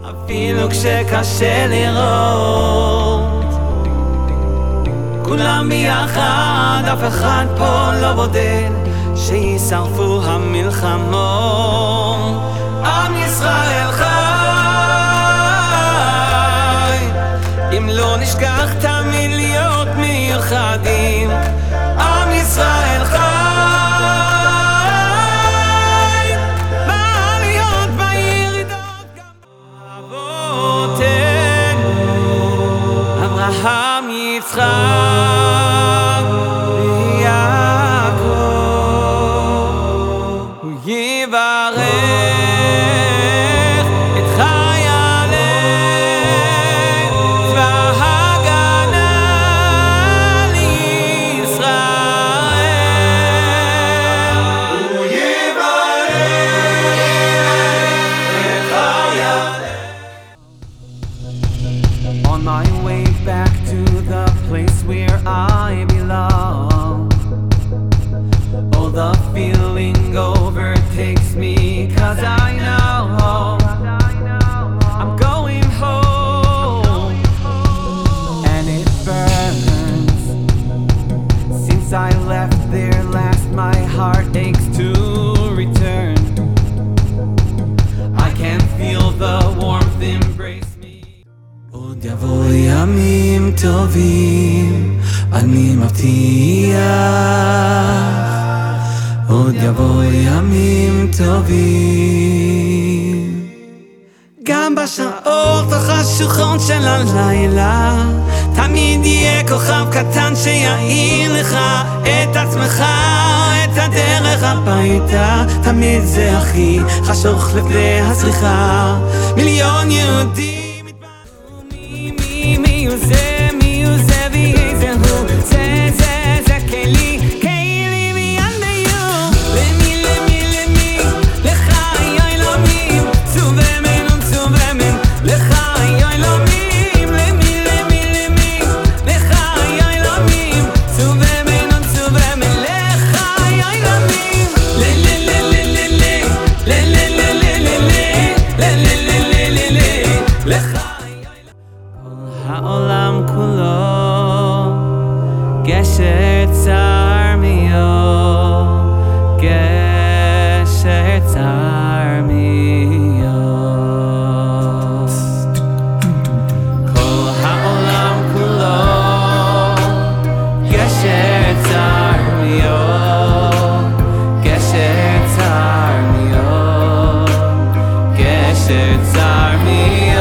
אפילו כשקשה לראות, כולם ביחד, אף אחד פה לא בודד, שישרפו המלחמות. עם ישראל חי, אם לא נשכח תמיד להיות מיוחדים. עם ישראל חי, בעליות בירידות, גם אבותינו אברהם, יצחק ויעקב, הוא יברך את חיילי צבא ההגנה לישראל. הוא יברך את חיילי. On my way back to the place where I belong, oh, the feeling overtakes me, 'cause I know I'm going home, and it burns. Since I left there last, my heart aches to return. I can feel the warmth embrace me. עוד יבוא ימים טובים, אני מבטיח. עוד יבוא ימים טובים, גם בשעות החשוכות של הלילה, תמיד יהיה כוכב קטן שיעיר לך את עצמך, את הדרך הביתה. תמיד זה הכי חשוך לפני הסליחה. מיליון יהודים התפעלו מי הוא זה, מי הוא זה ואיזה הוא. זה כלי העולם כולו גשר צר מיו, גשר צר מיו. כל העולם כולו גשר צר מיו, גשר צר מיו, גשר צר מיו.